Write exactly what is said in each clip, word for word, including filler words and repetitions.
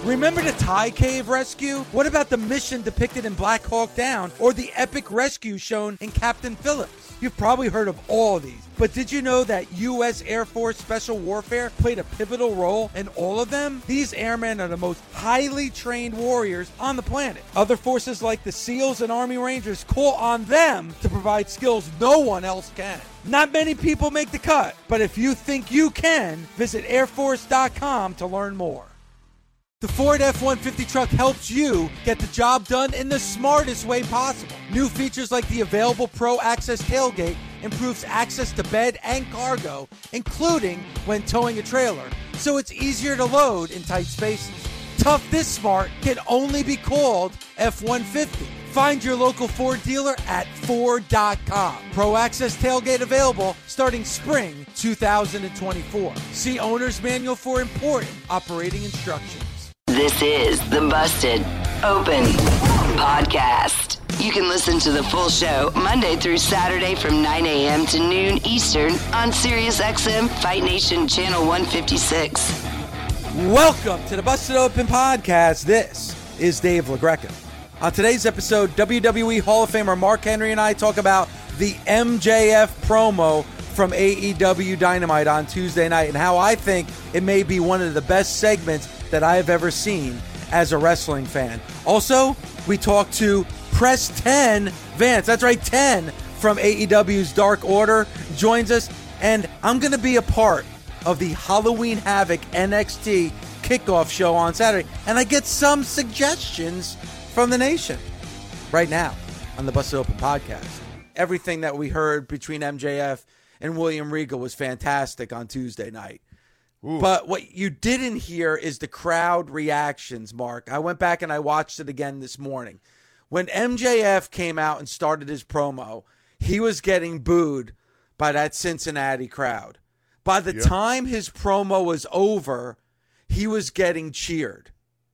Remember the Thai cave rescue? What about the mission depicted in Black Hawk Down or the epic rescue shown in Captain Phillips? You've probably heard of all of these, but did you know that U S Air Force Special Warfare played a pivotal role in all of them? These airmen are the most highly trained warriors on the planet. Other forces like the SEALs and Army Rangers call on them to provide skills no one else can. Not many people make the cut, but if you think you can, visit air force dot com to learn more. The Ford F one fifty truck helps you get the job done in the smartest way possible. New features like the available Pro Access tailgate improves access to bed and cargo, including when towing a trailer, so it's easier to load in tight spaces. Tough this smart can only be called F one fifty. Find your local Ford dealer at Ford dot com. Pro Access tailgate available starting spring two thousand twenty-four. See Owner's Manual for important operating instructions. This is the Busted Open Podcast. You can listen to the full show Monday through Saturday from nine a.m. to noon Eastern on SiriusXM Fight Nation Channel one fifty-six. Welcome to the Busted Open Podcast. This is Dave LaGreca. On today's episode, W W E Hall of Famer Mark Henry and I talk about the M J F promo from A E W Dynamite on Tuesday night and how I think it may be one of the best segments that I have ever seen as a wrestling fan. Also, we talk to Press ten Vance. That's right, ten from A E W's Dark Order joins us, and I'm going to be a part of the Halloween Havoc N X T kickoff show on Saturday, and I get some suggestions from the nation right now on the Busted Open Podcast. Everything that we heard between M J F and William Regal was fantastic on Tuesday night. Ooh. But what you didn't hear is the crowd reactions, Mark. I went back and I watched it again this morning. When M J F came out and started his promo, he was getting booed by that Cincinnati crowd. By the yep. time his promo was over, he was getting cheered.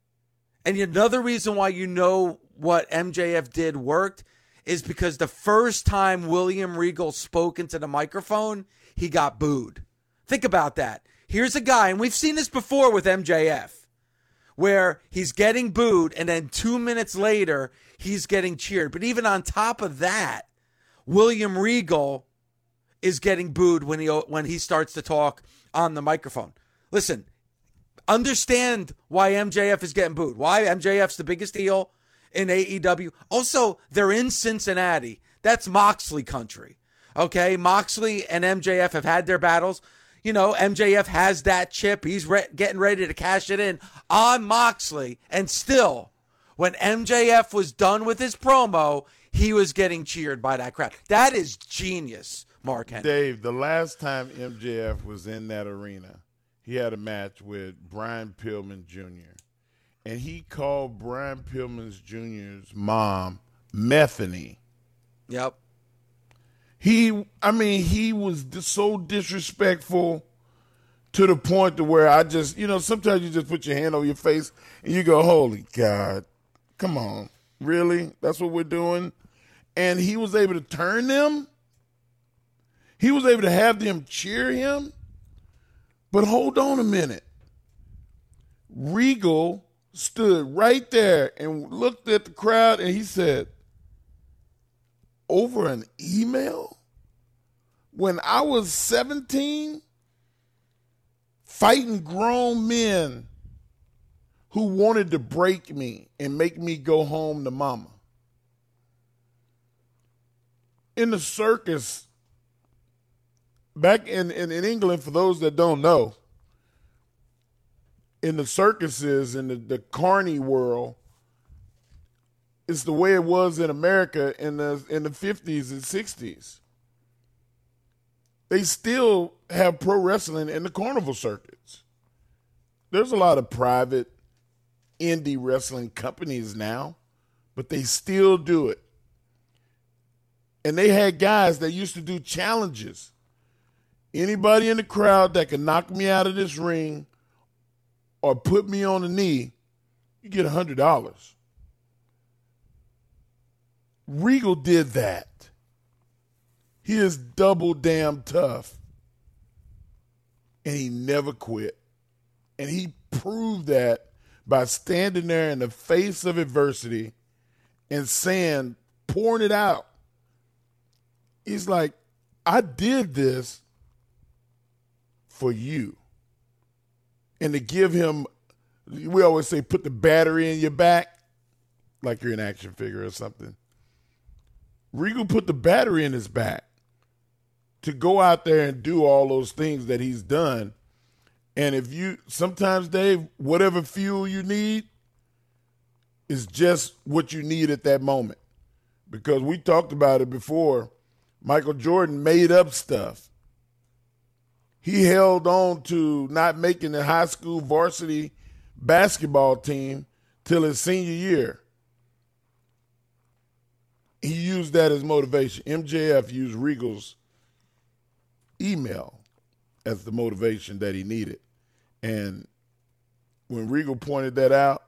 And another reason why you know what M J F did worked is because the first time William Regal spoke into the microphone, he got booed. Think about that. Here's a guy, and we've seen this before with M J F, where he's getting booed, and then two minutes later, he's getting cheered. But even on top of that, William Regal is getting booed when he when he starts to talk on the microphone. Listen, understand why M J F is getting booed. Why M J F's the biggest heel in A E W. Also, they're in Cincinnati. That's Moxley country. Okay, Moxley and M J F have had their battles. You know, M J F has that chip. He's re- getting ready to cash it in on Moxley. And still, when M J F was done with his promo, he was getting cheered by that crowd. That is genius, Mark Henry. Dave, the last time M J F was in that arena, he had a match with Brian Pillman Junior And he called Brian Pillman Junior's mom Methany. Yep. He, I mean, he was so disrespectful to the point to where I just, you know, sometimes you just put your hand over your face and you go, holy God, come on. Really? That's what we're doing? And he was able to turn them. He was able to have them cheer him. But hold on a minute. Regal stood right there and looked at the crowd and he said, over an email? When I was seventeen, fighting grown men who wanted to break me and make me go home to mama. In the circus, back in, in, in England, for those that don't know, in the circuses, in the, the carny world, it's the way it was in America in the in the fifties and sixties. They still have pro wrestling in the carnival circuits. There's a lot of private indie wrestling companies now, but they still do it. And they had guys that used to do challenges. Anybody in the crowd that can knock me out of this ring or put me on the knee, you get one hundred dollars. Regal did that. He is double damn tough. And he never quit. And he proved that by standing there in the face of adversity and saying, pouring it out. He's like, I did this for you. And to give him, we always say, put the battery in your back, like you're an action figure or something. Regal put the battery in his back to go out there and do all those things that he's done. And if you, sometimes, Dave, whatever fuel you need is just what you need at that moment. Because we talked about it before. Michael Jordan made up stuff. He held on to not making the high school varsity basketball team till his senior year. He used that as motivation. M J F used Regal's email as the motivation that he needed. And when Regal pointed that out,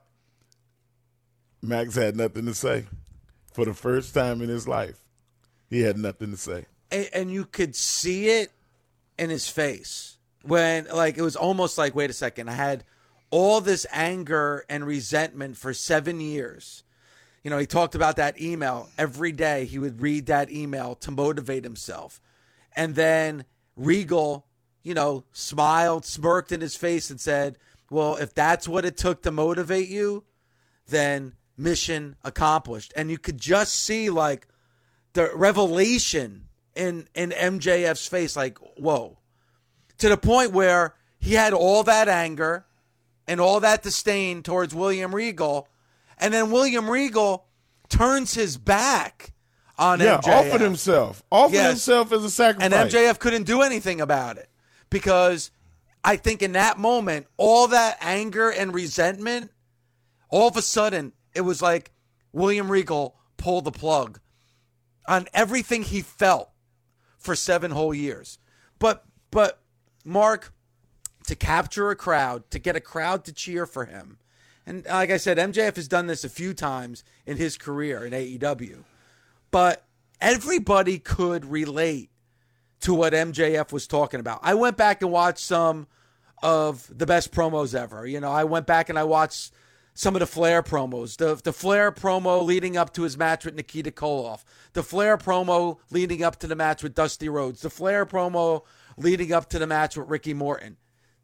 Max had nothing to say. For the first time in his life, he had nothing to say. And, and you could see it in his face when, like, it was almost like, wait a second, I had all this anger and resentment for seven years. You know, he talked about that email. Every day he would read that email to motivate himself. And then Regal, you know, smiled, smirked in his face and said, well, if that's what it took to motivate you, then mission accomplished. And you could just see, like, the revelation in, in M J F's face, like, whoa. To the point where he had all that anger and all that disdain towards William Regal, and then William Regal turns his back on yeah, M J F. offered himself. Offered Yes. himself as a sacrifice. And M J F couldn't do anything about it because I think in that moment, all that anger and resentment, all of a sudden, it was like William Regal pulled the plug on everything he felt for seven whole years. But, but Mark, to capture a crowd, to get a crowd to cheer for him, and like I said, M J F has done this a few times in his career in A E W, but everybody could relate to what M J F was talking about. I went back and watched some of the best promos ever. You know, I went back and I watched some of the Flair promos, the, the Flair promo leading up to his match with Nikita Koloff, the Flair promo leading up to the match with Dusty Rhodes, the Flair promo leading up to the match with Ricky Morton.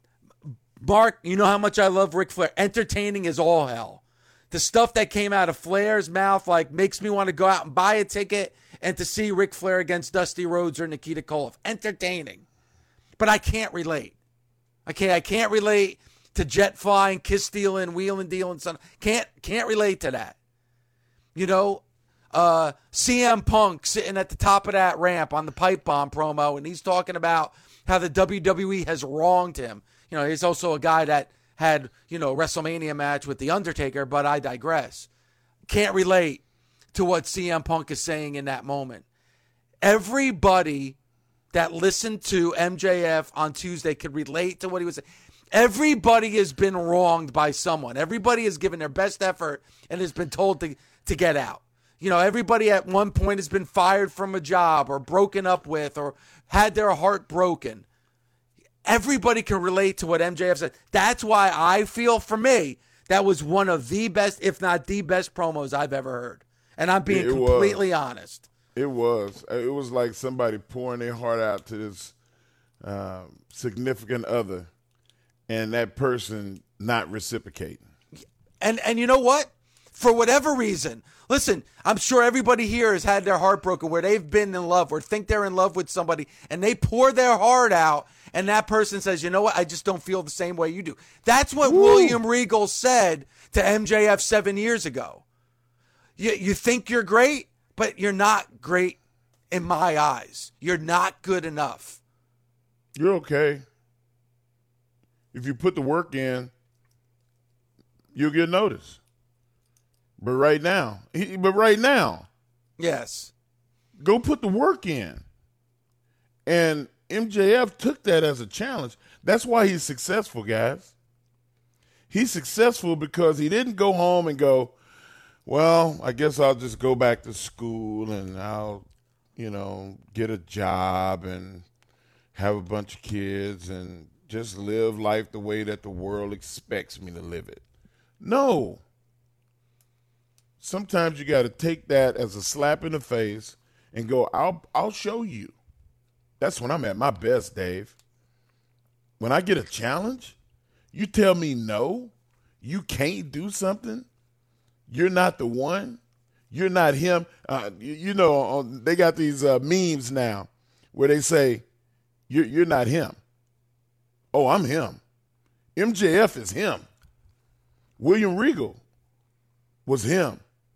Mark, you know how much I love Ric Flair. Entertaining is all hell. The stuff that came out of Flair's mouth, like, makes me want to go out and buy a ticket and to see Ric Flair against Dusty Rhodes or Nikita Koloff. Entertaining. But I can't relate. Okay, I can't relate to jet flying, kiss stealing, wheeling dealing, son. Can't can't relate to that. You know, uh, C M Punk sitting at the top of that ramp on the pipe bomb promo, and he's talking about how the W W E has wronged him. You know, he's also a guy that had, you know, a WrestleMania match with The Undertaker, but I digress. Can't relate to what C M Punk is saying in that moment. Everybody that listened to M J F on Tuesday could relate to what he was saying. Everybody has been wronged by someone. Everybody has given their best effort and has been told to, to get out. You know, everybody at one point has been fired from a job or broken up with or had their heart broken. Everybody can relate to what M J F said. That's why I feel, for me, that was one of the best, if not the best promos I've ever heard. And I'm being It completely was. honest. It was. It was like somebody pouring their heart out to this um, significant other, and that person not reciprocating. And and you know what? For whatever reason, listen, I'm sure everybody here has had their heart broken where they've been in love or think they're in love with somebody, and they pour their heart out, and that person says, you know what, I just don't feel the same way you do. That's what Woo. William Regal said to M J F seven years ago. You, you think you're great, but you're not great in my eyes. You're not good enough. You're okay. If you put the work in, you'll get noticed. But right now, he, but right now, Yes. go put the work in. And M J F took that as a challenge. That's why he's successful, guys. He's successful because he didn't go home and go, well, I guess I'll just go back to school and I'll, you know, get a job and have a bunch of kids and just live life the way that the world expects me to live it. No. Sometimes you got to take that as a slap in the face and go, I'll I'll show you. That's when I'm at my best, Dave. When I get a challenge, you tell me no, you can't do something, you're not the one, you're not him. Uh, you, you know, uh, they got these uh, memes now where they say, you're, you're not him. Oh, I'm him. M J F is him. William Regal was him.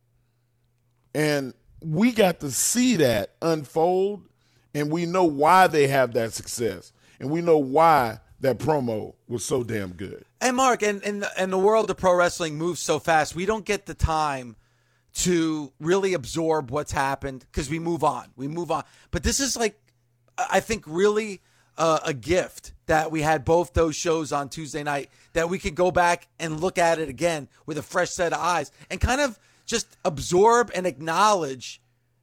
And we got to see that unfold, and we know why they have that success. And we know why that promo was so damn good. And Mark, and, and, the, and the world of pro wrestling moves so fast, we don't get the time to really absorb what's happened because we move on. We move on. But this is like, I think, really uh, a gift that we had both those shows on Tuesday night, that we could go back and look at it again with a fresh set of eyes and kind of just absorb and acknowledge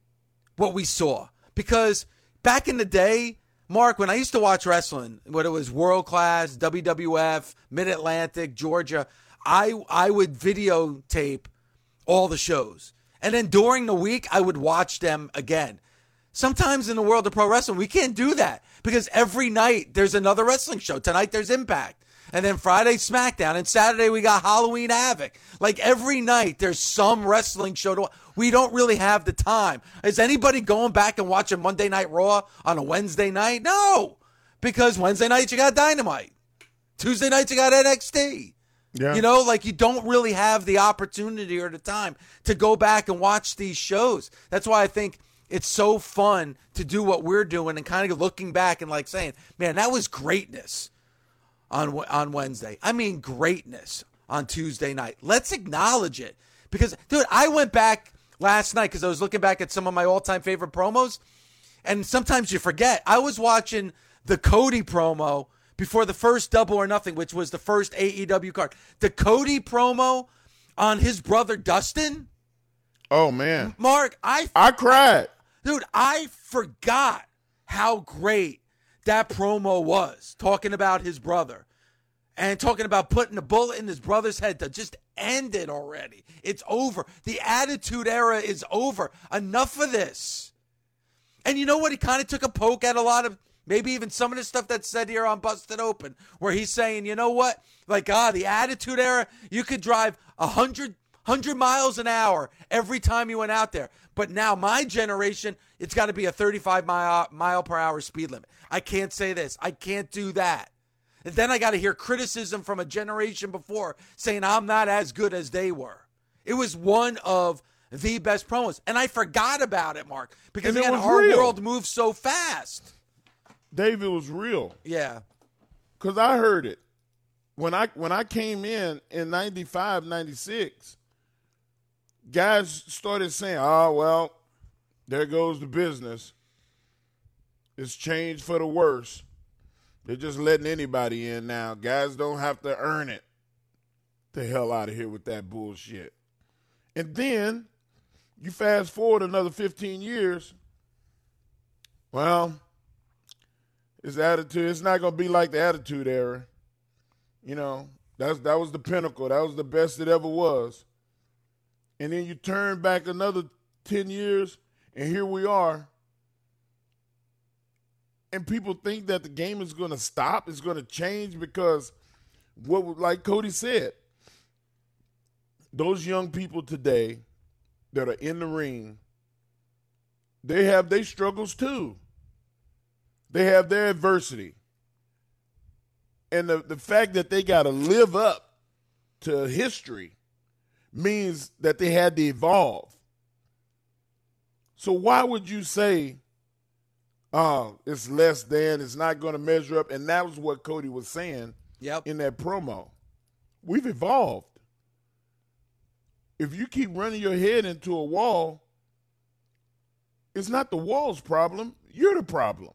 what we saw. Because back in the day, Mark, when I used to watch wrestling, when it was World Class, W W F, Mid-Atlantic, Georgia, I I would videotape all the shows. And then during the week, I would watch them again. Sometimes in the world of pro wrestling, we can't do that because every night there's another wrestling show. Tonight there's Impact. And then Friday, SmackDown. And Saturday, we got Halloween Havoc. Like every night, there's some wrestling show to watch. We don't really have the time. Is anybody going back and watching Monday Night Raw on a Wednesday night? No. Because Wednesday night, you got Dynamite. Tuesday nights, you got N X T. Yeah. You know, like you don't really have the opportunity or the time to go back and watch these shows. That's why I think it's so fun to do what we're doing and kind of looking back and like saying, man, that was greatness on on Wednesday. I mean, greatness on Tuesday night. Let's acknowledge it. Because, dude, I went back last night because I was looking back at some of my all-time favorite promos, and sometimes you forget. I was watching the Cody promo before the first Double or Nothing, which was the first A E W card. The Cody promo on his brother Dustin. Oh, man. Mark, I... I cried. Dude, I forgot how great that promo was, talking about his brother and talking about putting a bullet in his brother's head to just end it already. It's over. The Attitude Era is over. Enough of this. And you know what? He kind of took a poke at a lot of, maybe even some of the stuff that's said here on Busted Open, where he's saying, you know what? Like, ah, the Attitude Era, you could drive a hundred, hundred miles an hour every time you went out there. But now my generation, it's got to be a thirty-five mile, mile per hour speed limit. I can't say this. I can't do that. And then I got to hear criticism from a generation before saying I'm not as good as they were. It was one of the best promos. And I forgot about it, Mark, because again, our real. world moves so fast. Dave, it was real. Yeah. Because I heard it. When I when I came in in ninety-five, ninety-six, guys started saying, oh, well, there goes the business. It's changed for the worse. They're just letting anybody in now. Guys don't have to earn it. The hell out of here with that bullshit. And then you fast forward another fifteen years. Well, his attitude, it's not going to be like the Attitude Era. You know, that's, that was the pinnacle. That was the best it ever was. And then you turn back another ten years, and here we are. And people think that the game is going to stop, it's going to change because, what, like Cody said, those young people today that are in the ring, they have their struggles too. They have their adversity. And the, the fact that they got to live up to history means that they had to evolve. So why would you say, oh, it's less than, it's not going to measure up? And that was what Cody was saying yep. in that promo. We've evolved. If you keep running your head into a wall, it's not the wall's problem. You're the problem.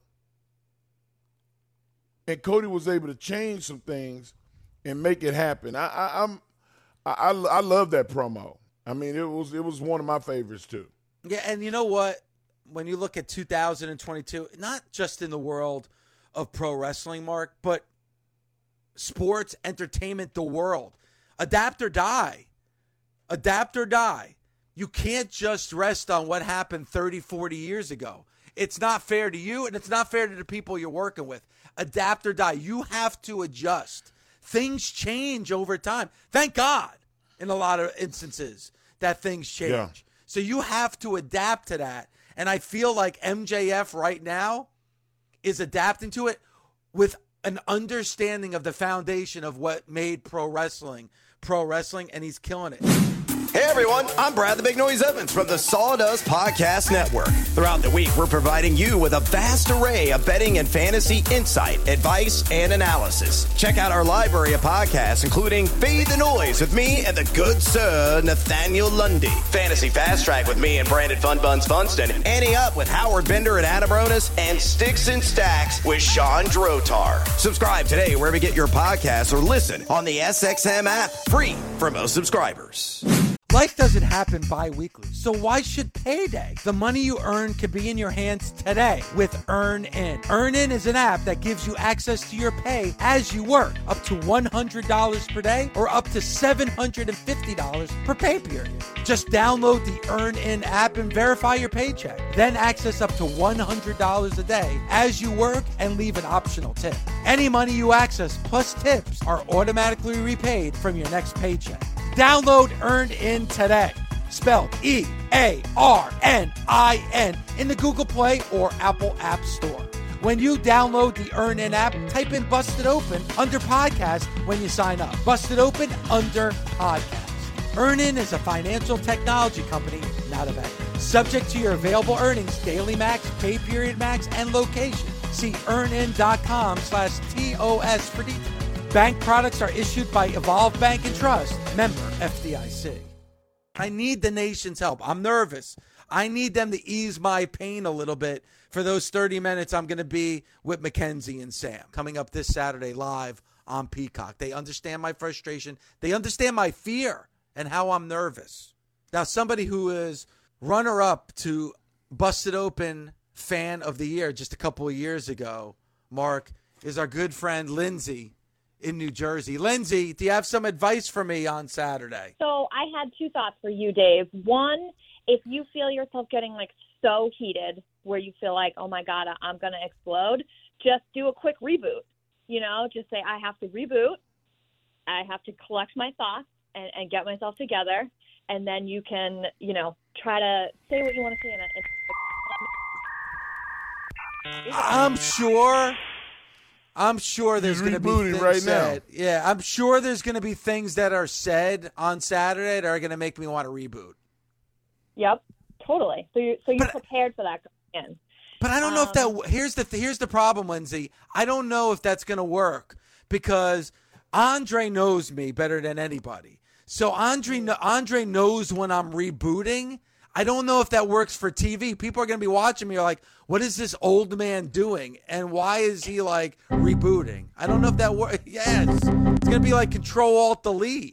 And Cody was able to change some things and make it happen. I, I, I'm, I, I love that promo. I mean, it was it was one of my favorites too. Yeah, and you know what? When you look at two thousand twenty-two, not just in the world of pro wrestling, Mark, but sports, entertainment, the world. Adapt or die. Adapt or die. You can't just rest on what happened thirty, forty years ago. It's not fair to you, and it's not fair to the people you're working with. Adapt or die. You have to adjust. Things change over time. Thank God, in a lot of instances, that things change. Yeah. So you have to adapt to that. And I feel like M J F right now is adapting to it with an understanding of the foundation of what made pro wrestling pro wrestling, and he's killing it. Hey everyone, I'm Brad the Big Noise Evans from the Sawdust Podcast Network. Throughout the week, we're providing you with a vast array of betting and fantasy insight, advice, and analysis. Check out our library of podcasts, including Fade the Noise with me and the good sir Nathaniel Lundy, Fantasy Fast Track with me and Brandon Fun Buns Funston, Annie Up with Howard Bender and Adabronis, and Sticks and Stacks with Sean Drotar. Subscribe today wherever you get your podcasts or listen on the S X M app, free for most subscribers. Life doesn't happen bi-weekly, so why should payday? The money you earn could be in your hands today with EarnIn. EarnIn is an app that gives you access to your pay as you work, up to one hundred dollars per day or up to seven hundred fifty dollars per pay period. Just download the EarnIn app and verify your paycheck. Then access up to one hundred dollars a day as you work and leave an optional tip. Any money you access plus tips are automatically repaid from your next paycheck. Download EarnIn today, spelled E A R N I N, in the Google Play or Apple App Store. When you download the EarnIn app, type in Busted Open under podcast when you sign up. Busted Open under podcast. EarnIn is a financial technology company, not a bank. Subject to your available earnings, daily max, pay period max, and location. See earnin.com slash TOS for details. Bank products are issued by Evolve Bank and Trust, member F D I C. I need the nation's help. I'm nervous. I need them to ease my pain a little bit for those thirty minutes I'm going to be with Mackenzie and Sam coming up this Saturday live on Peacock. They understand my frustration. They understand my fear and how I'm nervous. Now, somebody who is runner-up to Busted Open Fan of the Year just a couple of years ago, Mark, is our good friend Lindsay in New Jersey. Lindsay, do you have some advice for me on Saturday? So I had two thoughts for you, Dave. One, if you feel yourself getting like so heated where you feel like, oh my God, I'm going to explode, just do a quick reboot. You know, just say, I have to reboot. I have to collect my thoughts and, and get myself together. And then you can, you know, try to say what you want to say in it. I'm sure... I'm sure there's going to be things right said. Now. Yeah, I'm sure there's going to be things that are said on Saturday that are going to make me want to reboot. Yep, totally. So you so you're but, prepared for that going in. But I don't um, know if that. Here's the here's the problem, Lindsay. I don't know if that's going to work because Andre knows me better than anybody. So Andre Andre knows when I'm rebooting. I don't know if that works for T V. People are going to be watching me are like, what is this old man doing? And why is he like rebooting? I don't know if that works. Yes. It's going to be like Control Alt Delete.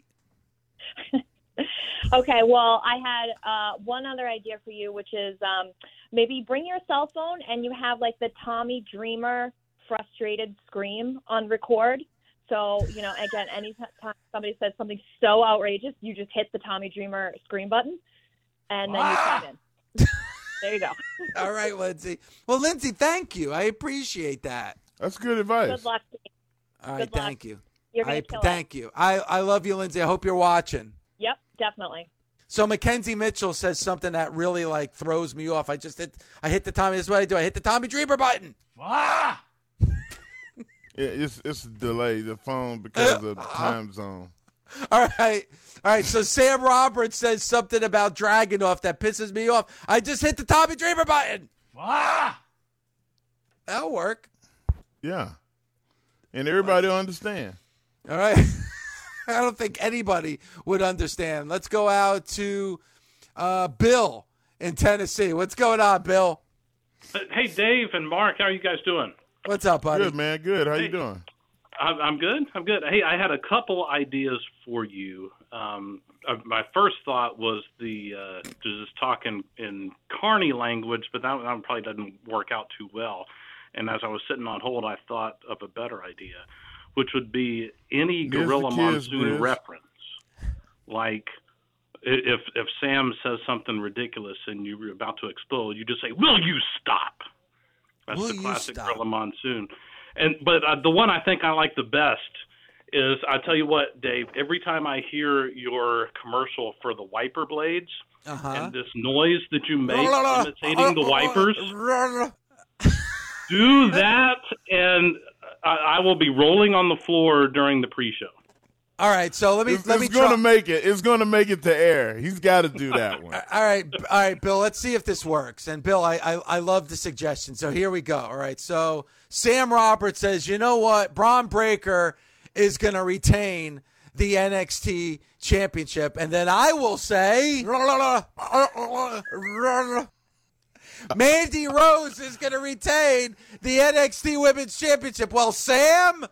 Okay. Well, I had uh, one other idea for you, which is um, maybe bring your cell phone and you have like the Tommy Dreamer frustrated scream on record. So, you know, again, anytime somebody says something so outrageous, you just hit the Tommy Dreamer scream button. And then ah! you come in. There you go. All right, Lindsay. Well, Lindsay, thank you. I appreciate that. That's good advice. Good luck. All right, good thank luck. you. You're gonna I, kill thank it. you. I, I love you, Lindsay. I hope you're watching. Yep, definitely. So Mackenzie Mitchell says something that really like throws me off. I just hit I hit the Tommy. This is what I do. I hit the Tommy Dreamer button. Ah! Yeah, it's it's a delay. The phone because of the time zone. All right. All right. So Sam Roberts says something about Dragunov that pisses me off. I just hit the Tommy Dreamer button. Ah! That'll work. Yeah. And everybody will understand. All right. I don't think anybody would understand. Let's go out to uh, Bill in Tennessee. What's going on, Bill? Hey, Dave and Mark. How are you guys doing? What's up, buddy? Good, man. Good. How hey. you doing? I'm good. I'm good. Hey, I had a couple ideas for you. Um, uh, my first thought was the uh, just talking in Carney language, but that, that probably doesn't work out too well. And as I was sitting on hold, I thought of a better idea, which would be any Here's Gorilla kids, Monsoon Liz. reference. like if if Sam says something ridiculous and you're about to explode, you just say, "Will you stop?" That's Will the you classic stop? Gorilla Monsoon. And but uh, the one I think I like the best is, I tell you what, Dave, every time I hear your commercial for the wiper blades Uh-huh. and this noise that you make imitating the wipers, do that, and I, I will be rolling on the floor during the pre-show. All right, so let me It's, let me it's going try. to make it. It's going to make it to air. He's got to do that one. All right, all right, Bill. Let's see if this works. And Bill, I, I I love the suggestion. So here we go. All right. So Sam Roberts says, you know what, Braun Breaker is going to retain the N X T championship, and then I will say, Mandy Rose is going to retain the N X T Women's Championship. Well, Sam.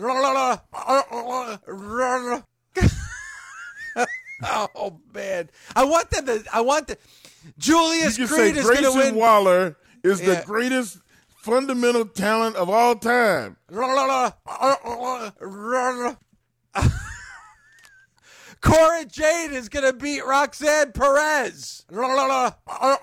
Oh man, I want them to. I want the Julius You can Creed say is going to Grayson win. Waller is Yeah. the greatest fundamental talent of all time. Cora Jade is going to beat Roxanne Perez. Mark,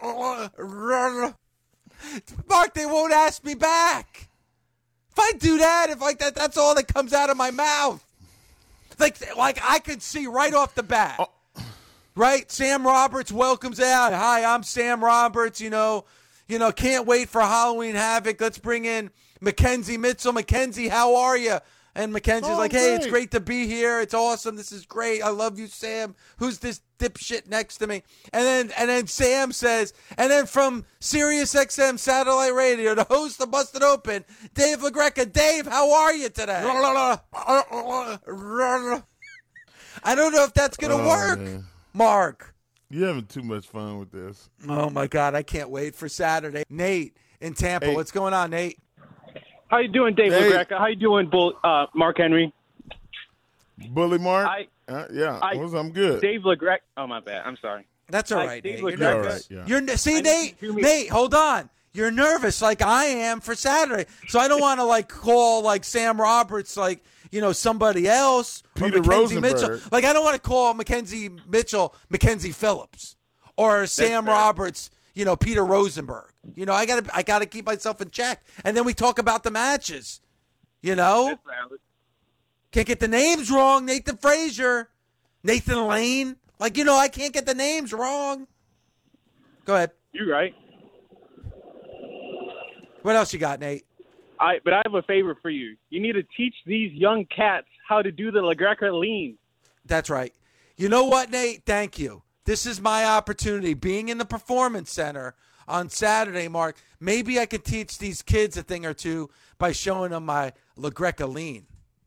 they won't ask me back. If I do that, if like that, that's all that comes out of my mouth. Like, like I could see right off the bat. Right? Sam Roberts welcomes out. Hi, I'm Sam Roberts. You know, you know, can't wait for Halloween Havoc. Let's bring in Mackenzie Mitchell. Mackenzie, how are you? And Mackenzie's Oh, like, hey, it's great. great to be here. It's awesome. This is great. I love you, Sam. Who's this dipshit next to me? And then and then Sam says, and then from Sirius X M Satellite Radio, the host of Busted Open, Dave LaGreca. Dave, how are you today? I don't know if that's going to Oh, work, man. Mark. You're having too much fun with this. Oh, my God. I can't wait for Saturday. Nate in Tampa. Hey. What's going on, Nate? How you doing, Dave Hey. LaGreca? How you doing, Bull, uh, Mark Henry? Bully Mark? I- Uh, yeah, I- Well, I'm good. Dave LaGreca. Oh, my bad. I'm sorry. That's all Hi, right, Dave Nate. You're LaGreca. You're all nervous. right, yeah. You're ne- see, I need Nate. to hear me- Nate, hold on. You're nervous, like I am for Saturday. So I don't want to like call like Sam Roberts, like you know somebody else, or Peter Mackenzie Rosenberg. Mitchell. Like I don't want to call Mackenzie Mitchell Mackenzie Phillips or Sam fair. Roberts. You know Peter Rosenberg. You know I got to I got to keep myself in check, and then we talk about the matches. You know, That's valid. can't get the names wrong. Nathan Frazier, Nathan Lane. Like you know I can't get the names wrong. Go ahead. You're right. What else you got, Nate? I, but I have a favor for you. You need to teach these young cats how to do the LaGreca lean. That's right. You know what, Nate? Thank you. This is my opportunity. Being in the Performance Center on Saturday, Mark, maybe I could teach these kids a thing or two by showing them my LaGreca lean.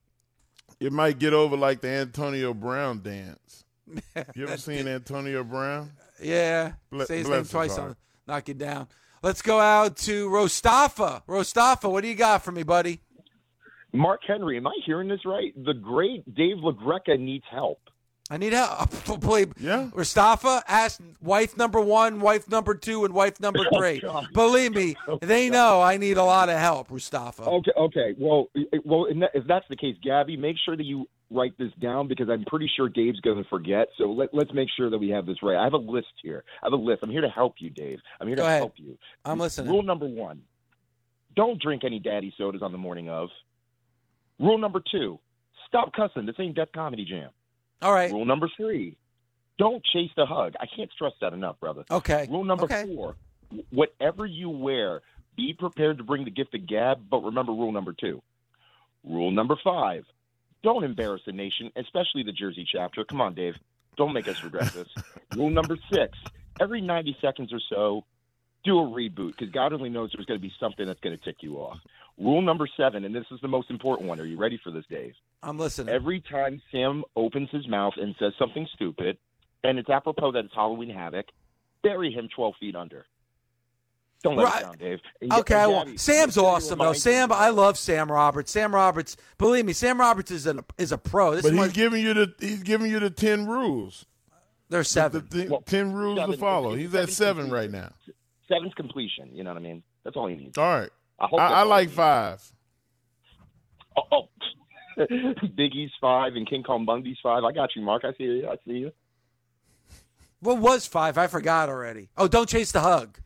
It might get over like the Antonio Brown dance. You ever seen Antonio Brown? Yeah. Ble- Say his bless name his twice. heart. I'll knock you down. Let's go out to Rostafa. Rostafa, what do you got for me, buddy? Mark Henry, am I hearing this right? The great Dave LaGreca needs help. I need help. Believe Yeah. Mustafa asked wife number one, wife number two, and wife number three. God. Believe me, they know I need a lot of help, Mustafa. Okay, okay. Well, it- well, in that- if that's the case, Gabby, make sure that you write this down because I'm pretty sure Dave's going to forget. So let, let's make sure that we have this right. I have a list here. I have a list. I'm here to help you, Dave. I'm here Go to ahead. help you. I'm listening. Rule number one: don't drink any daddy sodas on the morning of. Rule number two: stop cussing. This ain't Death Comedy Jam. All right. Rule number three: don't chase the hug. I can't stress that enough, brother. Okay. Rule number Okay. four: whatever you wear, be prepared to bring the gift of gab, but remember rule number two. Rule number five: don't embarrass the nation, especially the Jersey chapter. Come on, Dave. Don't make us regret this. Rule number six: every ninety seconds or so, do a reboot, because God only knows there's going to be something that's going to tick you off. Rule number seven, and this is the most important one. Are you ready for this, Dave? I'm listening. Every time Sam opens his mouth and says something stupid, and it's apropos that it's Halloween Havoc, bury him twelve feet under. Don't let Right. it down, Dave. And Okay, Gabby, well, make Sam's sure you awesome though. remind Sam, him. I love Sam Roberts. Sam Roberts, believe me, Sam Roberts is a is a pro. This But is he's one, giving you the he's giving you the ten rules. there's The, seven. the- Well, ten rules seven- to follow. He's at seven seven completion. right now. Seven's completion. You know what I mean? That's all he needs. All right. I, hope I, that's I all like he needs. five. Oh, oh. Biggie's five and King Kong Bundy's five. I got you, Mark. I see you. I see you. What was five? I forgot already. Oh, don't chase the hug.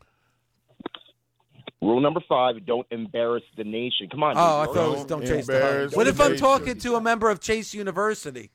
Rule number five, don't embarrass the nation. Come on. Oh, I dude. thought it was don't chase the hug. What if I'm talking to a member of Chase University?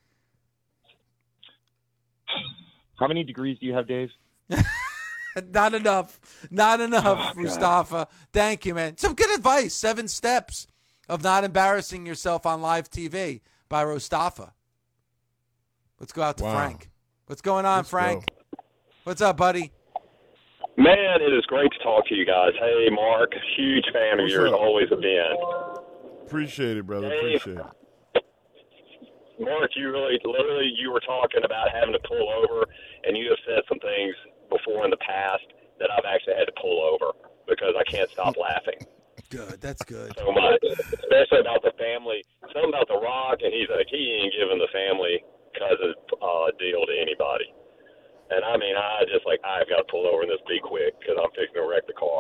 How many degrees do you have, Dave? Not enough. Not enough, oh, Mustafa. Thank you, man. Some good advice. Seven steps of not embarrassing yourself on live T V by Mustafa. Let's go out to wow. Frank. What's going on, Let's Frank? Go. What's up, buddy? Man, it is great to talk to you guys. Hey, Mark, huge fan What's of yours, up? always have been. Appreciate it, brother. Hey, Appreciate it. Mark, you really, literally, you were talking about having to pull over, and you have said some things before in the past that I've actually had to pull over because I can't stop laughing. Good, that's good. So much, especially about the family. Something about The Rock, and he's like, he ain't giving the family cousin uh, deal to anybody. And I mean, I just like, I've got to pull over and this be quick because I'm fixing to wreck the car.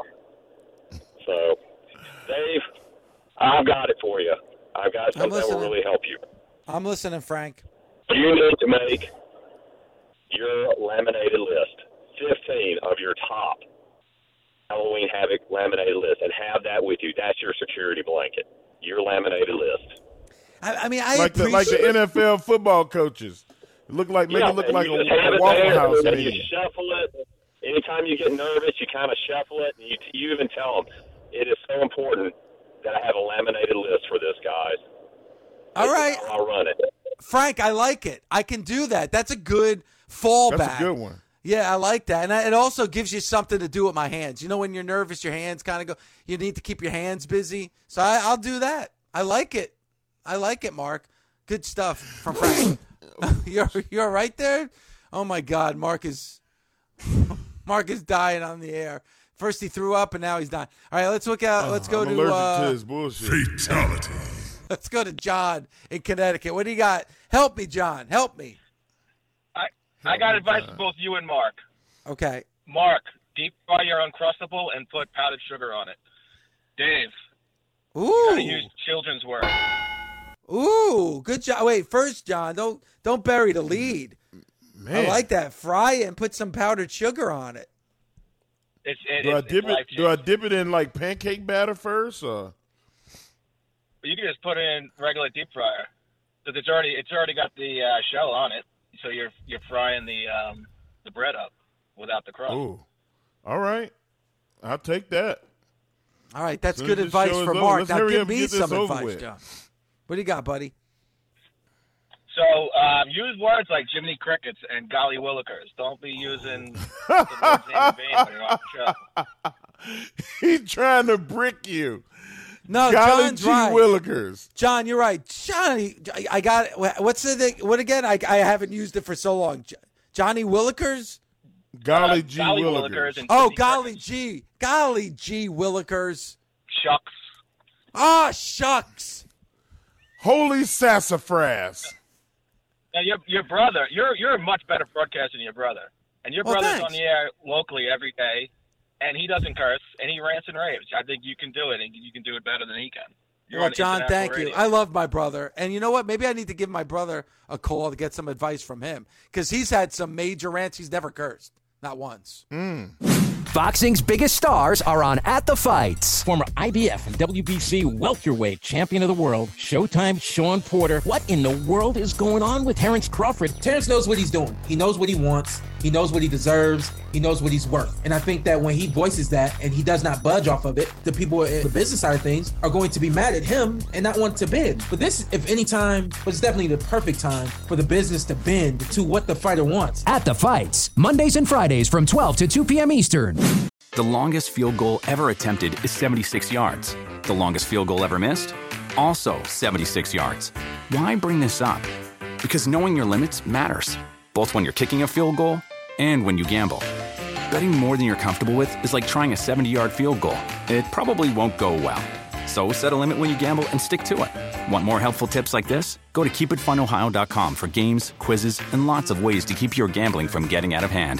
So, Dave, I've got it for you. I've got something that will really help you. I'm listening, Frank. You need to make your laminated list, fifteen of your top Halloween Havoc laminated list, and have that with you. That's your security blanket, your laminated list. I, I mean, I like the like the N F L football coaches. It look like make yeah, it look and like you a, just have a it Waffle there, House and you meeting. shuffle it. Anytime you get nervous, you kind of shuffle it, and you, you even tell them it is so important that I have a laminated list for this, guys. All right, I'll run it. Frank, I like it. I can do that. That's a good fallback. That's a good one. Yeah, I like that. And I, it also gives you something to do with my hands. You know, when you're nervous, your hands kind of go, you need to keep your hands busy. So I, I'll do that. I like it. I like it, Mark. Good stuff from Frank. you're you're right there? Oh, my God. Mark is Mark is dying on the air. First he threw up, and now he's dying. All right, let's look out. Let's go I'm to allergic uh, to his bullshit. Fatality. Let's go to John in Connecticut. What do you got? Help me, John. Help me. I I got advice for both you and Mark. Okay. Mark, deep fry your Uncrustable and put powdered sugar on it. Dave, Ooh. you gotta use children's words. Ooh, good job. Wait, first, John, don't don't bury the lead. Man. I like that. Fry it and put some powdered sugar on it. It's, it, Do I it's, dip it's it? Do I dip it in like pancake batter first, or? You can just put it in regular deep fryer because it's already it's already got the uh, shell on it, so you're you're frying the um, the bread up without the crust. Ooh, all right, I'll take that. All right, that's Soon good as this advice show is for over, Mark. let's Now hurry give up and me get this some over advice, with. John. What do you got, buddy? So um, use words like Jiminy Crickets and Golly Willikers. Don't be using the words in vain when you're on the show. He's trying to brick you. No, Golly John's G. right. Willikers. John, you're right. Johnny, I got it. What's the thing? What again? I, I haven't used it for so long. Johnny Willikers? Golly Uh, G. Golly Willikers. Willikers and Oh, Jiminy golly Crickets. gee. Golly gee Willikers. Shucks. Ah, shucks. Holy sassafras. Now your your brother, you're you're a much better broadcaster than your brother, and your Well, brother's thanks. on the air locally every day, and he doesn't curse, and he rants and raves. I think you can do it, and you can do it better than he can. You're Well, on John, international thank you. radio. I love my brother. And you know what? Maybe I need to give my brother a call to get some advice from him because he's had some major rants. He's never cursed. Not once. Boxing's biggest stars are on At the Fights. Former I B F and W B C welterweight champion of the world, Showtime Sean Porter. What in the world is going on with Terrence Crawford? Terrence knows what he's doing. He knows what he wants. He knows what he deserves. He knows what he's worth. And I think that when he voices that and he does not budge off of it, the people in the business side of things are going to be mad at him and not want to bend. But this, if any time, was definitely the perfect time for the business to bend to what the fighter wants. At the Fights, Mondays and Fridays from twelve to two p.m. Eastern. The longest field goal ever attempted is seventy-six yards. The longest field goal ever missed? Also seventy-six yards. Why bring this up? Because knowing your limits matters, both when you're kicking a field goal and when you gamble. Betting more than you're comfortable with is like trying a seventy-yard field goal. It probably won't go well. So set a limit when you gamble and stick to it. Want more helpful tips like this? Go to keep it fun ohio dot com for games, quizzes, and lots of ways to keep your gambling from getting out of hand.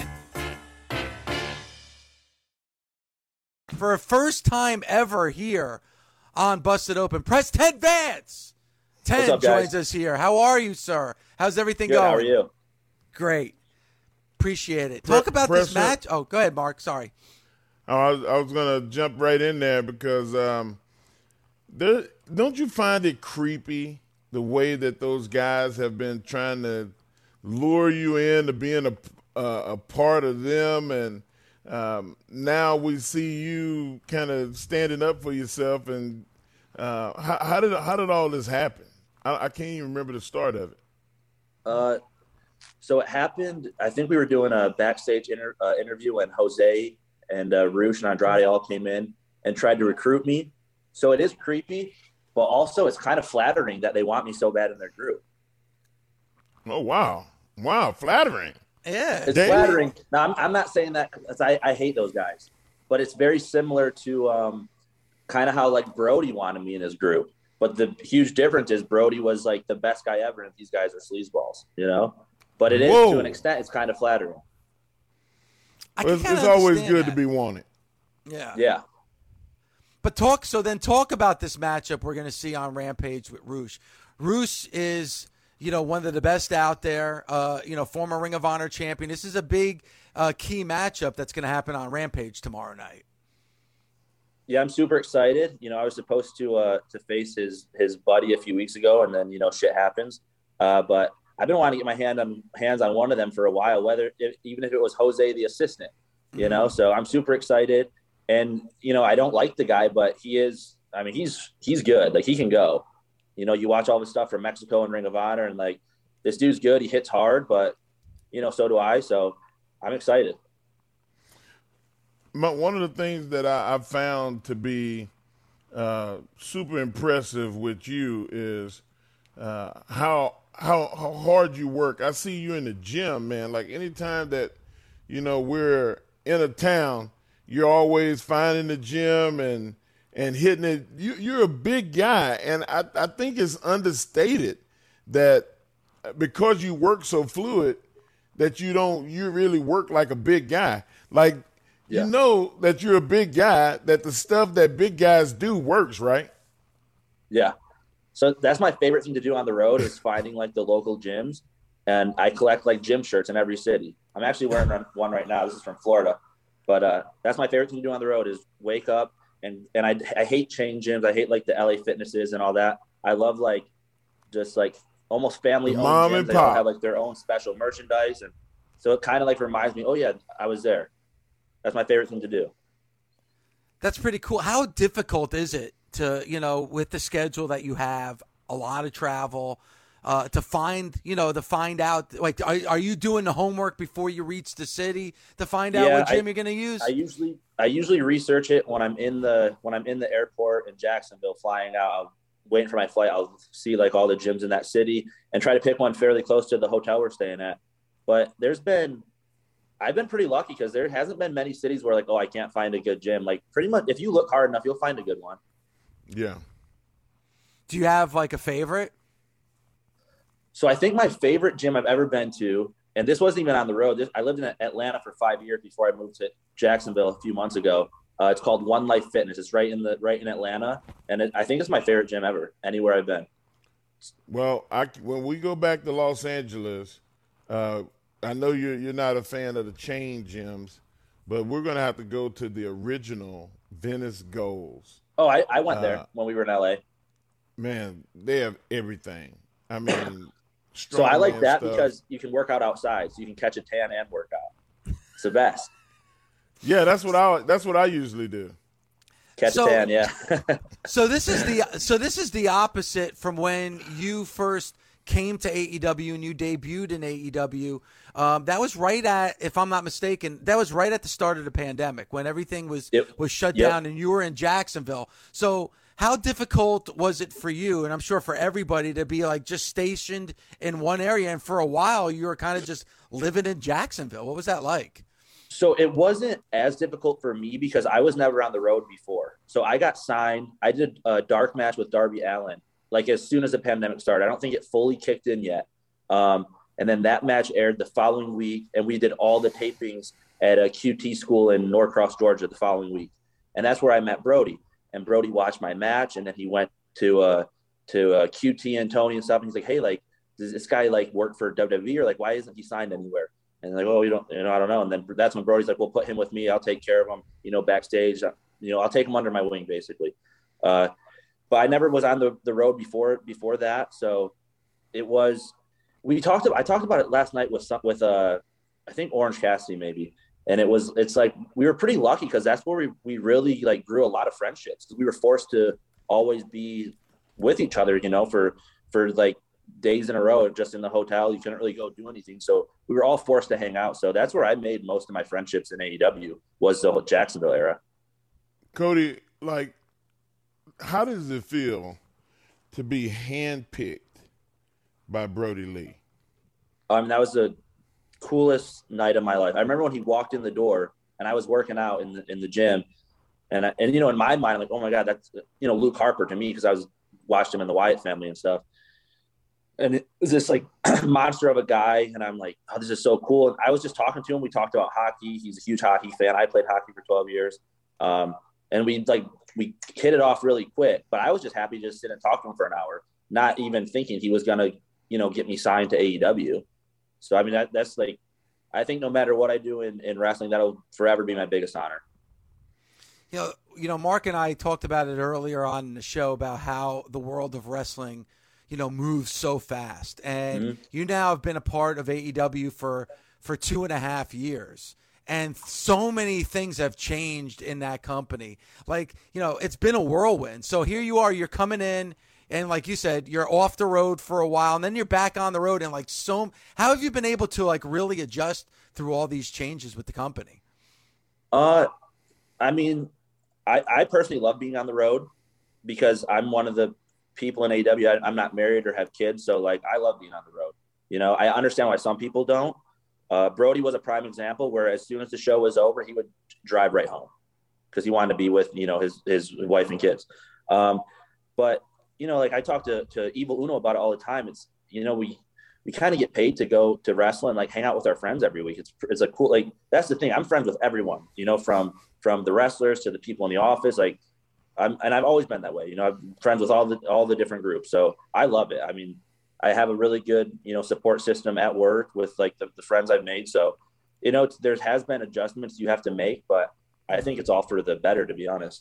For a first time ever here on Busted Open, press Ted Vance Ten What's up, guys? joins us here. How are you, sir? How's everything Good, going? how are you? Great. Appreciate it. Talk about this match. Oh, go ahead, Mark. Sorry. Oh, I was, I was going to jump right in there because um, there, don't you find it creepy the way that those guys have been trying to lure you into being a, uh, a part of them, and um, now we see you kind of standing up for yourself. And uh, how, how did how did all this happen? I, I can't even remember the start of it. Uh, so it happened. I think we were doing a backstage inter, uh, interview, and Jose and uh, Rush and Andrade all came in and tried to recruit me. So it is creepy, but also it's kind of flattering that they want me so bad in their group. Oh, wow. Wow, flattering. Yeah. It's Damn. flattering. Now, I'm, I'm not saying that because I, I hate those guys, but it's very similar to um, kind of how, like, Brody wanted me in his group. But the huge difference is Brody was, like, the best guy ever, and these guys are sleazeballs, you know? But it is, Whoa. to an extent, it's kind of flattering. I Well, can it's kinda it's always understand good that. to be wanted. Yeah. Yeah. But talk, so then talk about this matchup we're going to see on Rampage with Rush. Rush is, you know, one of the best out there, uh, you know, former Ring of Honor champion. This is a big uh, key matchup that's going to happen on Rampage tomorrow night. Yeah, I'm super excited. You know, I was supposed to uh, to face his his buddy a few weeks ago, and then, you know, shit happens. Uh, but I've been wanting to get my hand on hands on one of them for a while, whether if, even if it was Jose the assistant, you know. So I'm super excited, and you know, I don't like the guy, but he is. I mean, he's he's good. Like, he can go. You know, you watch all the stuff from Mexico and Ring of Honor, and like, this dude's good. He hits hard, but you know, so do I. So I'm excited. My, one of the things that I, I found to be uh, super impressive with you is uh, how, how how hard you work. I see you in the gym, man. Like, anytime that, you know, we're in a town, you're always finding the gym and and hitting it. You, you're a big guy, and I, I think it's understated that because you work so fluid that you don't you really work like a big guy. Like, Yeah. you know that you're a big guy, that the stuff that big guys do works, right? Yeah. So that's my favorite thing to do on the road is finding like the local gyms. And I collect like gym shirts in every city. I'm actually wearing one right now. This is from Florida. But uh, that's my favorite thing to do on the road is wake up. And, and I, I hate chain gyms. I hate like the L A Fitnesses and all that. I love like just like almost family owned Mom gyms. and They all pop. have like their own special merchandise. And so it kind of like reminds me, oh yeah, I was there. That's my favorite thing to do. That's pretty cool. How difficult is it to, you know, with the schedule that you have, a lot of travel, uh, to find, you know, to find out, like, are, are you doing the homework before you reach the city to find out Yeah, what gym I- you're going to use? I usually I usually research it when I'm in the when I'm in the airport in Jacksonville flying out. I'll waiting for my flight. I'll see like all the gyms in that city and try to pick one fairly close to the hotel we're staying at. But there's been I've been pretty lucky because there hasn't been many cities where like, oh, I can't find a good gym. Like, pretty much if you look hard enough, you'll find a good one. Yeah. Do you have like a favorite? So I think my favorite gym I've ever been to, and this wasn't even on the road. This, I lived in Atlanta for five years before I moved to Jacksonville a few months ago. Uh, it's called One Life Fitness. It's right in the right in Atlanta, and it, I think it's my favorite gym ever. Anywhere I've been. Well, I, when we go back to Los Angeles, uh, I know you're you're not a fan of the chain gyms, but we're going to have to go to the original Venice Goals. Oh, I, I went there Uh, when we were in L A. Man, they have everything. I mean, So I like strongman that stuff. because you can work out outside, so you can catch a tan and work out. It's the best. Yeah, that's what I that's what I usually do. Catch So- a tan, yeah. So this is the so this is the opposite from when you first came to A E W and you debuted in A E W. Um, that was right at, if I'm not mistaken, that was right at the start of the pandemic when everything was Yep. was shut Yep. down and you were in Jacksonville. So how difficult was it for you, and I'm sure for everybody, to be like just stationed in one area, and for a while you were kind of just living in Jacksonville? What was that like? So it wasn't as difficult for me because I was never on the road before. So I got signed. I did a dark match with Darby Allin, like as soon as the pandemic started. I don't think it fully kicked in yet. Um, and then that match aired the following week, and we did all the tapings at a Q T school in Norcross, Georgia the following week. And that's where I met Brody. And Brody watched my match, and then he went to uh, to uh, Q T and Tony and stuff. And he's like, hey, like, does this guy like work for W W E, or like, why isn't he signed anywhere? And like, oh, you don't, you know, I don't know. And then that's when Brody's like, well, put him with me. I'll take care of him, you know, backstage, you know, I'll take him under my wing basically. Uh, but I never was on the, the road before, before that. So it was, we talked about, I talked about it last night with some, with, uh, I think Orange Cassidy maybe. And it was, it's like, we were pretty lucky because that's where we, we really like grew a lot of friendships, because we were forced to always be with each other, you know, for, for like days in a row, just in the hotel. You couldn't really go do anything. So we were all forced to hang out. So that's where I made most of my friendships in A E W, was the Jacksonville era. Cody, like, how does it feel to be handpicked by Brody Lee? I mean, that was the coolest night of my life. I remember when he walked in the door and I was working out in the, in the gym. And, I, and, you know, in my mind, I'm like, oh my God, that's, you know, Luke Harper to me, because I was watched him in the Wyatt family and stuff. And it was this like monster of a guy. And I'm like, oh, this is so cool. And I was just talking to him. We talked about hockey. He's a huge hockey fan. I played hockey for twelve years. Um, and we like, we hit it off really quick, but I was just happy to just sit and talk to him for an hour, not even thinking he was going to, you know, get me signed to A E W. So, I mean, that, that's like, I think no matter what I do in, in wrestling, that'll forever be my biggest honor. You know, you know, Mark and I talked about it earlier on the show about how the world of wrestling, you know, moves so fast. And mm-hmm. you now have been a part of A E W for, for two and a half years. And so many things have changed in that company. Like, you know, it's been a whirlwind. So here you are, you're coming in, and like you said, you're off the road for a while, and then you're back on the road. And like, so how have you been able to like really adjust through all these changes with the company? Uh, I mean, I, I personally love being on the road, because I'm one of the people in A E W. I, I'm not married or have kids. So like, I love being on the road. You know, I understand why some people don't. Uh, Brody was a prime example, where as soon as the show was over, he would drive right home because he wanted to be with, you know, his, his wife and kids. Um, but, you know, like I talk to, to Evil Uno about it all the time. It's, you know, we, we kind of get paid to go to wrestle and like hang out with our friends every week. It's, it's a cool, like, that's the thing. I'm friends with everyone, you know, from, from the wrestlers to the people in the office. Like I'm, and I've always been that way, you know, I'm friends with all the, all the different groups. So I love it. I mean, I have a really good, you know, support system at work with like the, the friends I've made. So, you know, it's, there has been adjustments you have to make, but I think it's all for the better, to be honest.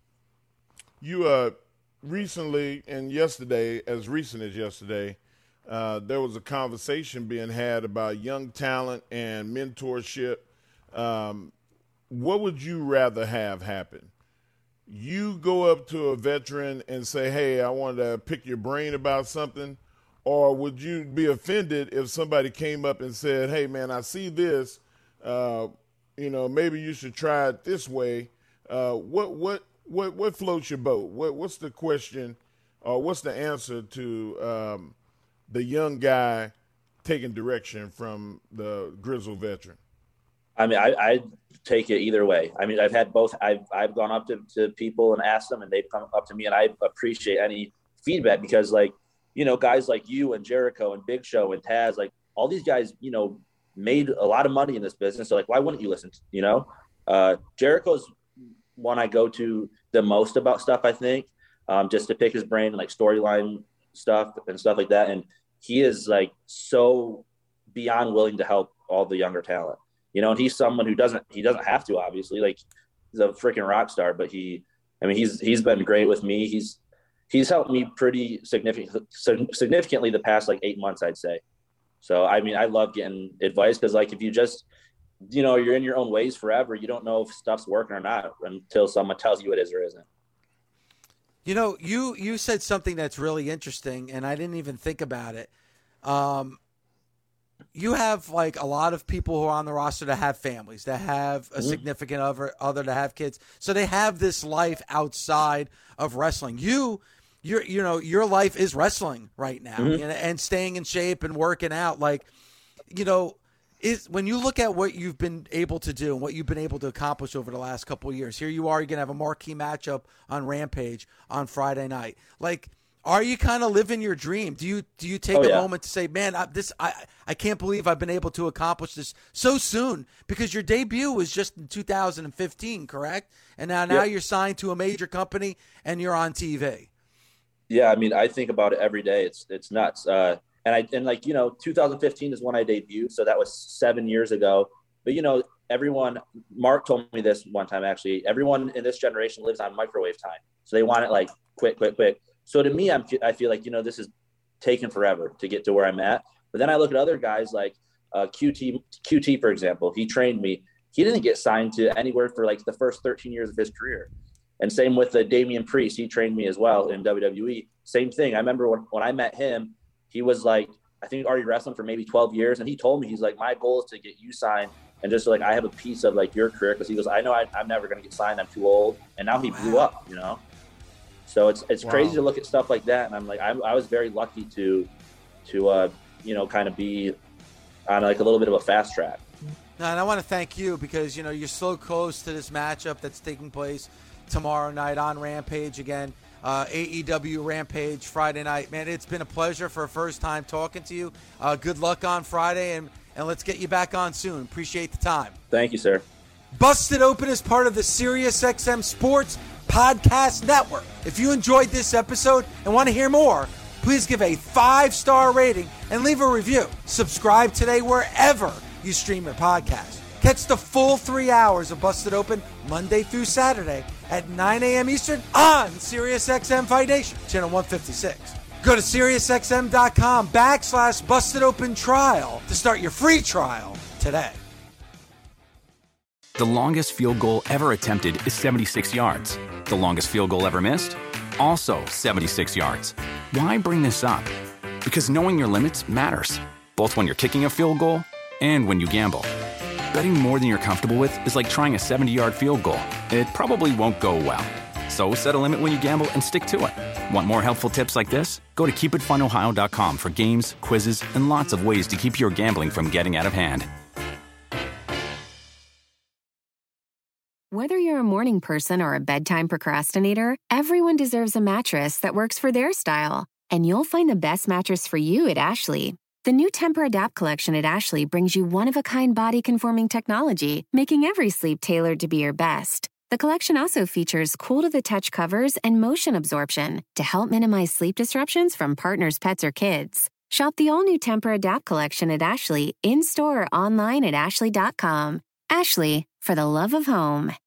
You uh, recently and yesterday, as recent as yesterday, uh, there was a conversation being had about young talent and mentorship. Um, what would you rather have happen? You go up to a veteran and say, hey, I want to pick your brain about something. Or would you be offended if somebody came up and said, hey, man, I see this, uh, you know, maybe you should try it this way. Uh, what what what what floats your boat? What What's the question, or what's the answer to um, the young guy taking direction from the grizzled veteran? I mean, I, I take it either way. I mean, I've had both. I've, I've gone up to, to people and asked them, and they've come up to me, and I appreciate any feedback, because, like, you know, guys like you and Jericho and Big Show and Taz, like all these guys, you know, made a lot of money in this business. So like, why wouldn't you listen to, you know, uh, Jericho's one I go to the most about stuff, I think, um, just to pick his brain and like storyline stuff and stuff like that. And he is like so beyond willing to help all the younger talent, you know, and he's someone who doesn't, he doesn't have to, obviously, like he's a freaking rock star, but he, I mean, he's, he's been great with me. He's, He's helped me pretty significant, significantly the past like eight months, I'd say. So, I mean, I love getting advice, because like if you just, you know, you're in your own ways forever, you don't know if stuff's working or not until someone tells you it is or isn't. You know, you, you said something that's really interesting, and I didn't even think about it. Um, you have like a lot of people who are on the roster that have families, that have a mm-hmm. significant other, other that have kids. So they have this life outside of wrestling. You, you're, you know, your life is wrestling right now, mm-hmm. and, and staying in shape and working out. Like, you know, is when you look at what you've been able to do and what you've been able to accomplish over the last couple of years, here you are, you're going to have a marquee matchup on Rampage on Friday night. Like, are you kind of living your dream? Do you do you take oh, a yeah. moment to say, man, I, this I I can't believe I've been able to accomplish this so soon? Because your debut was just in two thousand fifteen, correct? And now now yep. you're signed to a major company and you're on T V. Yeah, I mean, I think about it every day. It's it's nuts. Uh, and I and like you know, two thousand fifteen is when I debuted, so that was seven years ago. But you know, everyone. Mark told me this one time actually. Everyone in this generation lives on microwave time, so they want it like quick, quick, quick. So to me, I'm I feel like you know this is taken forever to get to where I'm at. But then I look at other guys like uh, Q T Q T for example. He trained me. He didn't get signed to anywhere for like the first thirteen years of his career. And same with uh, Damian Priest. He trained me as well in W W E. Same thing. I remember when, when I met him, he was like, I think already wrestling for maybe twelve years. And he told me, he's like, my goal is to get you signed. And just like, I have a piece of like your career. Cause he goes, I know I, I'm never going to get signed. I'm too old. And now he blew up, you know? So it's, it's wow. crazy to look at stuff like that. And I'm like, I'm, I was very lucky to, to, uh, you know, kind of be on like a little bit of a fast track. No, and I want to thank you because, you know, you're so close to this matchup that's taking place tomorrow night on Rampage again. Uh, A E W Rampage Friday night. Man, it's been a pleasure for a first time talking to you. Uh, good luck on Friday, and, and let's get you back on soon. Appreciate the time. Thank you, sir. Busted Open is part of the SiriusXM Sports Podcast Network. If you enjoyed this episode and want to hear more, please give a five-star rating and leave a review. Subscribe today wherever you stream your podcast. Catch the full three hours of Busted Open Monday through Saturday at nine a.m. Eastern on SiriusXM Fight Nation, channel one fifty-six. Go to SiriusXM.com backslash Busted Open Trial to start your free trial today. The longest field goal ever attempted is seventy-six yards. The longest field goal ever missed? Also seventy-six yards. Why bring this up? Because knowing your limits matters, both when you're kicking a field goal and when you gamble. Betting more than you're comfortable with is like trying a seventy-yard field goal. It probably won't go well. So set a limit when you gamble and stick to it. Want more helpful tips like this? Go to keep it fun ohio dot com for games, quizzes, and lots of ways to keep your gambling from getting out of hand. Whether you're a morning person or a bedtime procrastinator, everyone deserves a mattress that works for their style. And you'll find the best mattress for you at Ashley. The new Tempur-Adapt collection at Ashley brings you one-of-a-kind body-conforming technology, making every sleep tailored to be your best. The collection also features cool-to-the-touch covers and motion absorption to help minimize sleep disruptions from partners, pets, or kids. Shop the all-new Tempur-Adapt collection at Ashley, in-store or online at ashley dot com. Ashley, for the love of home.